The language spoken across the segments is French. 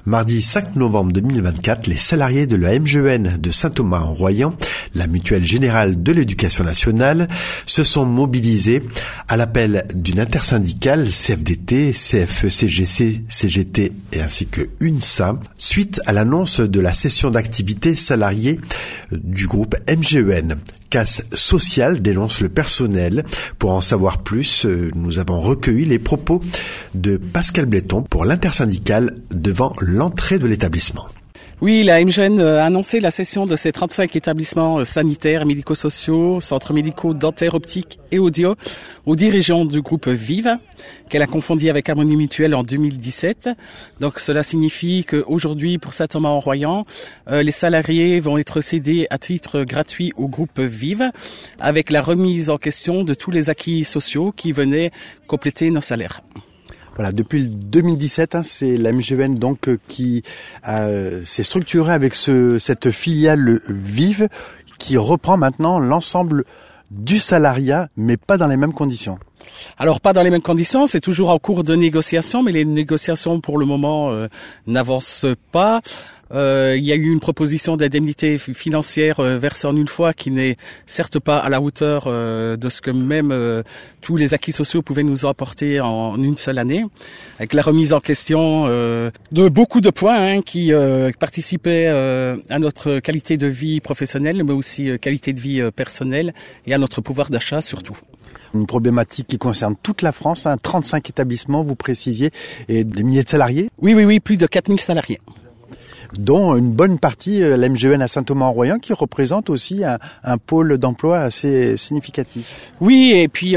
Mardi 5 novembre 2024, les salariés de la MGEN de Saint-Thomas-en-Royan, la Mutuelle Générale de l'Éducation Nationale, se sont mobilisés à l'appel d'une intersyndicale CFDT, CFE-CGC, CGT et ainsi que UNSA, suite à l'annonce de la cession d'activité salariée du groupe MGEN. Casse sociale, dénonce le personnel. Pour en savoir plus, nous avons recueilli les propos de Pascal Bléton pour l'intersyndicale devant l'entrée de l'établissement. Oui, la MGEN a annoncé la cession de ses 35 établissements sanitaires, médico-sociaux, centres médicaux, dentaires, optiques et audio aux dirigeants du groupe Vive, qu'elle a confondu avec Harmonie Mutuelle en 2017. Donc cela signifie qu'aujourd'hui, pour Saint-Thomas-en-Royan, les salariés vont être cédés à titre gratuit au groupe Vive, avec la remise en question de tous les acquis sociaux qui venaient compléter nos salaires. Voilà, depuis 2017, c'est la MGEN donc qui s'est structurée avec cette filiale Vive qui reprend maintenant l'ensemble du salariat, mais pas dans les mêmes conditions. Alors pas dans les mêmes conditions, c'est toujours en cours de négociation, mais les négociations pour le moment n'avancent pas. Il y a eu une proposition d'indemnité financière versée en une fois qui n'est certes pas à la hauteur de ce que même tous les acquis sociaux pouvaient nous apporter en une seule année, avec la remise en question de beaucoup de points qui participaient à notre qualité de vie professionnelle, mais aussi qualité de vie personnelle et à notre pouvoir d'achat surtout. Une problématique qui concerne toute la France, 35 établissements, vous précisiez, et des milliers de salariés. Oui, plus de 4000 salariés. Dont une bonne partie, la MGEN à Saint-Thomas-en-Royan, qui représente aussi un pôle d'emploi assez significatif. Oui, et puis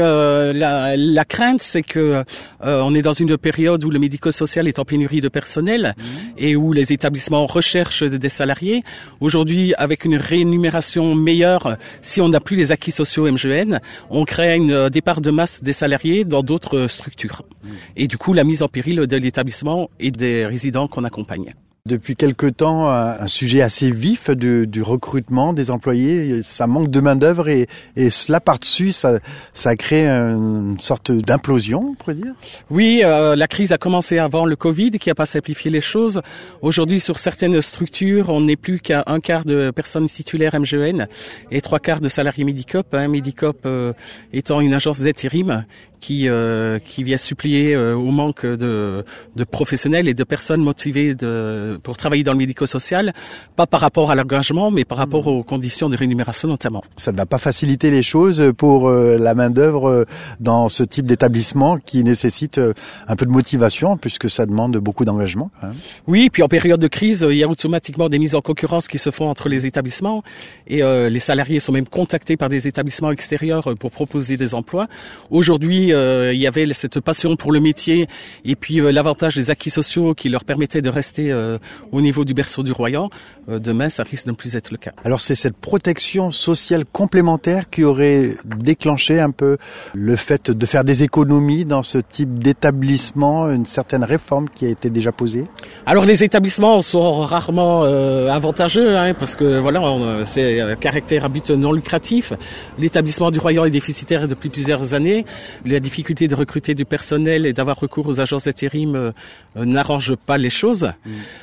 la crainte, c'est que on est dans une période où le médico-social est en pénurie de personnel et où les établissements recherchent des salariés. Aujourd'hui, avec une rémunération meilleure, si on n'a plus les acquis sociaux MGEN, on crée un départ de masse des salariés dans d'autres structures. Et du coup, la mise en péril de l'établissement et des résidents qu'on accompagne. Depuis quelque temps, un sujet assez vif du recrutement des employés, ça manque de main-d'œuvre et cela par-dessus, ça crée une sorte d'implosion, on pourrait dire. Oui, la crise a commencé avant le Covid, qui a pas simplifié les choses. Aujourd'hui, sur certaines structures, on n'est plus qu'à un quart de personnes titulaires MGEN et 3/4 de salariés Medicop. Medicop étant une agence d'intérim qui vient supplier au manque de professionnels et de personnes motivées pour travailler dans le médico-social, pas par rapport à l'engagement, mais par rapport aux conditions de rémunération notamment. Ça ne va pas faciliter les choses pour la main-d'œuvre dans ce type d'établissement qui nécessite un peu de motivation, puisque ça demande beaucoup d'engagement. Oui, puis en période de crise, il y a automatiquement des mises en concurrence qui se font entre les établissements et les salariés sont même contactés par des établissements extérieurs pour proposer des emplois. Aujourd'hui, il y avait cette passion pour le métier et puis l'avantage des acquis sociaux qui leur permettait de rester au niveau du berceau du Royan. Demain, ça risque de ne plus être le cas. Alors c'est cette protection sociale complémentaire qui aurait déclenché un peu le fait de faire des économies dans ce type d'établissement, une certaine réforme qui a été déjà posée? Alors les établissements sont rarement avantageux parce que voilà, c'est un caractère à but non lucratif. L'établissement du Royan est déficitaire depuis plusieurs années. La difficulté de recruter du personnel et d'avoir recours aux agences d'intérim n'arrange pas les choses.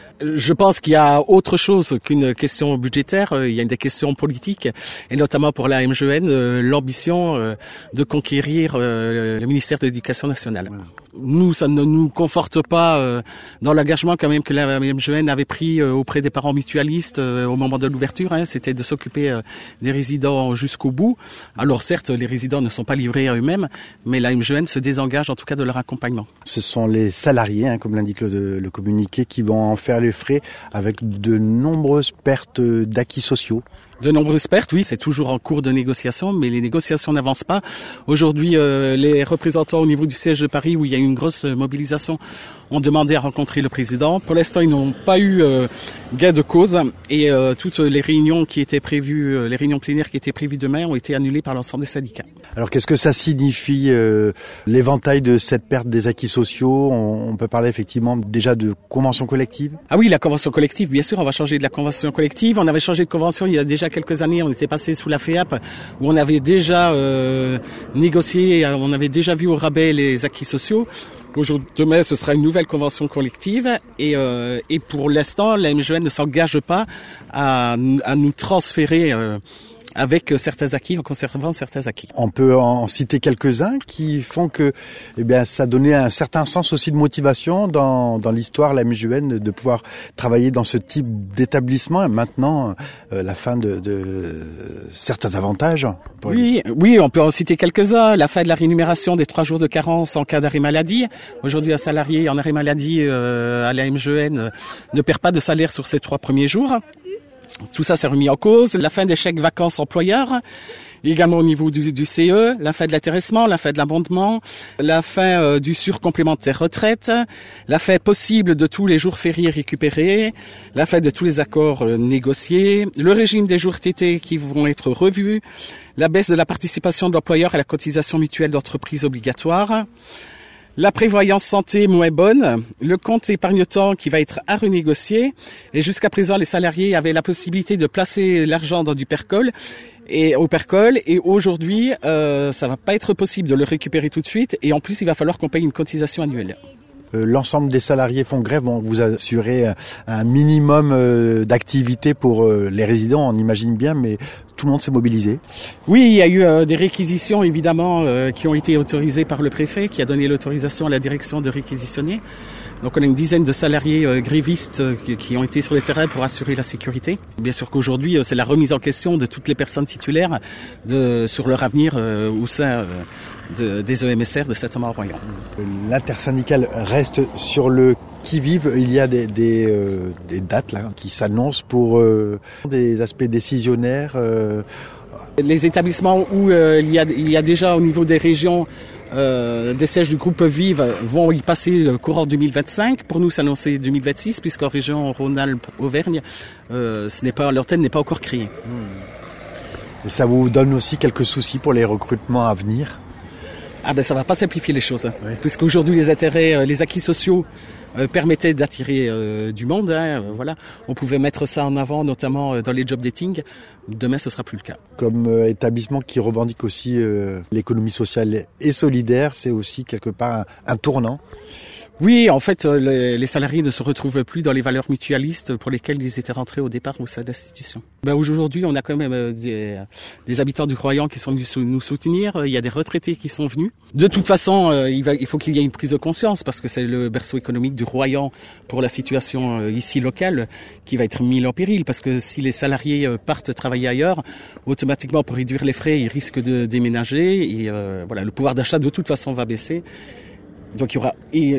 Je pense qu'il y a autre chose qu'une question budgétaire, il y a des questions politiques, et notamment pour la MGEN, l'ambition de conquérir le ministère de l'Éducation nationale. Nous, ça ne nous conforte pas dans l'engagement quand même que la MGEN avait pris auprès des parents mutualistes au moment de l'ouverture, c'était de s'occuper des résidents jusqu'au bout. Alors certes, les résidents ne sont pas livrés à eux-mêmes, mais la MGEN se désengage en tout cas de leur accompagnement. Ce sont les salariés, comme l'indique le communiqué, qui vont en faire les frais avec de nombreuses pertes d'acquis sociaux. De nombreuses pertes, oui, c'est toujours en cours de négociation, mais les négociations n'avancent pas. Aujourd'hui, les représentants au niveau du siège de Paris, où il y a eu une grosse mobilisation, ont demandé à rencontrer le président. Pour l'instant, ils n'ont pas eu gain de cause et toutes les réunions qui étaient prévues, les réunions plénières qui étaient prévues demain ont été annulées par l'ensemble des syndicats. Alors qu'est-ce que ça signifie l'éventail de cette perte des acquis sociaux? On peut parler effectivement déjà de convention collective? Ah oui, la convention collective, bien sûr, on va changer de la convention collective. On avait changé de convention il y a déjà quelques années, on était passé sous la FEAP où on avait déjà négocié, on avait déjà vu au rabais les acquis sociaux. Demain, ce sera une nouvelle convention collective et pour l'instant, la MGEN ne s'engage pas à nous transférer avec certains acquis, en conservant certains acquis. On peut en citer quelques-uns qui font que, ça donnait un certain sens aussi de motivation dans l'histoire, la MGEN, de pouvoir travailler dans ce type d'établissement. Et maintenant, la fin de certains avantages. Oui, on peut en citer quelques-uns. La fin de la rémunération des 3 jours de carence en cas d'arrêt maladie. Aujourd'hui, un salarié en arrêt maladie à la MGEN ne perd pas de salaire sur ces 3 premiers jours. Tout ça, c'est remis en cause. La fin des chèques vacances employeurs, également au niveau du CE, la fin de l'intéressement, la fin de l'abondement, la fin du surcomplémentaire retraite, la fin possible de tous les jours fériés récupérés, la fin de tous les accords négociés, le régime des jours TT qui vont être revus, la baisse de la participation de l'employeur à la cotisation mutuelle d'entreprise obligatoire, la prévoyance santé moins bonne, le compte épargne-temps qui va être à renégocier. Et jusqu'à présent, les salariés avaient la possibilité de placer l'argent dans du PERCOL et aujourd'hui, ça va pas être possible de le récupérer tout de suite. Et en plus, il va falloir qu'on paye une cotisation annuelle. L'ensemble des salariés font grève, vont vous assurer un minimum d'activité pour les résidents, on imagine bien, mais tout le monde s'est mobilisé. Oui, il y a eu des réquisitions évidemment qui ont été autorisées par le préfet, qui a donné l'autorisation à la direction de réquisitionner. Donc on a une dizaine de salariés grévistes qui ont été sur le terrain pour assurer la sécurité. Bien sûr qu'aujourd'hui, c'est la remise en question de toutes les personnes titulaires sur leur avenir au sein des EMSR de Saint-Thomas-en-Royan. L'intersyndicale reste sur le qui-vive. Il y a des dates là qui s'annoncent pour des aspects décisionnaires. Les établissements où il y a déjà au niveau des régions des sièges du groupe Vive vont y passer courant 2025. Pour nous, c'est annoncé 2026, puisqu'en région Rhône-Alpes-Auvergne, l'antenne n'est pas encore créée. Et ça vous donne aussi quelques soucis pour les recrutements à venir ? Ça va pas simplifier les choses, oui. Puisqu'aujourd'hui les intérêts, les acquis sociaux permettaient d'attirer du monde. Voilà, on pouvait mettre ça en avant, notamment dans les job dating. Demain, ce sera plus le cas. Comme établissement qui revendique aussi l'économie sociale et solidaire, c'est aussi quelque part un tournant. Oui, en fait, les salariés ne se retrouvent plus dans les valeurs mutualistes pour lesquelles ils étaient rentrés au départ au sein de l'institution. Aujourd'hui, on a quand même des habitants du Royan qui sont venus nous soutenir. Il y a des retraités qui sont venus. De toute façon, il faut qu'il y ait une prise de conscience parce que c'est le berceau économique du Royan pour la situation ici locale qui va être mis en péril. Parce que si les salariés partent travailler ailleurs, automatiquement pour réduire les frais, ils risquent de déménager et le pouvoir d'achat de toute façon va baisser. Donc il y aura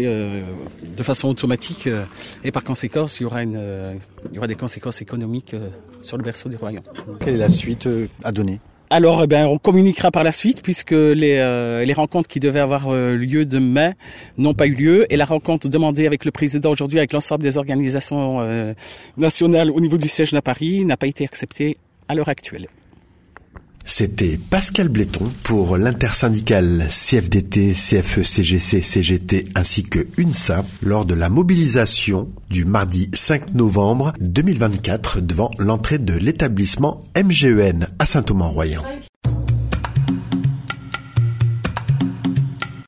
de façon automatique et par conséquent il y aura des conséquences économiques sur le berceau du Royan. Quelle est la suite à donner ? Alors on communiquera par la suite puisque les rencontres qui devaient avoir lieu demain n'ont pas eu lieu et la rencontre demandée avec le président aujourd'hui avec l'ensemble des organisations nationales au niveau du siège à Paris n'a pas été acceptée à l'heure actuelle. C'était Pascal Bléton pour l'intersyndicale CFDT, CFE, CGC, CGT ainsi que UNSA lors de la mobilisation du mardi 5 novembre 2024 devant l'entrée de l'établissement MGEN à Saint-Thomas-en-Royan.